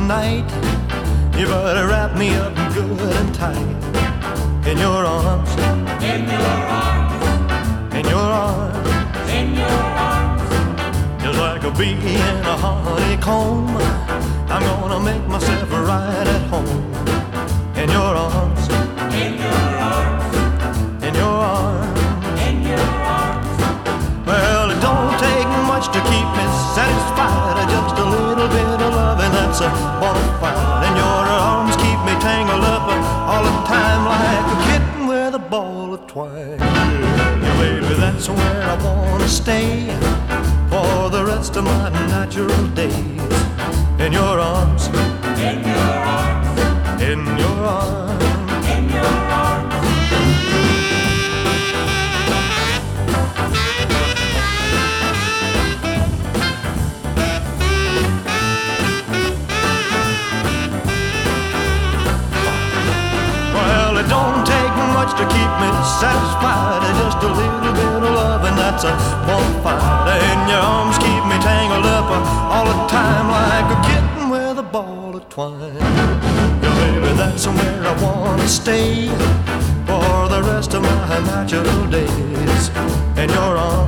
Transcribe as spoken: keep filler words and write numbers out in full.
night. You better wrap me up good and tight in your arms, In your arms, in your arms, in your arms, just like a bee in a honeycomb. I'm gonna make myself right at home in your arms, in your arms, in your arms. in your arms. Well, it don't take much to keep me satisfied. Just a little bit of loving that's a bonafide. And your arms keep me tangled up all the time like a kitten with a ball of twine. Yeah, baby, that's where I wanna stay for the rest of my natural days. In your arms, In your arms, in your arms. in your arms. Well, it don't take much to keep me satisfied. Just a little bit of love and that's a bonafide. And your arms keep me tangled up all the time like a kitten with a ball of twine. Yeah, baby, that's where I wanna stay for the rest of my natural days. In your arms.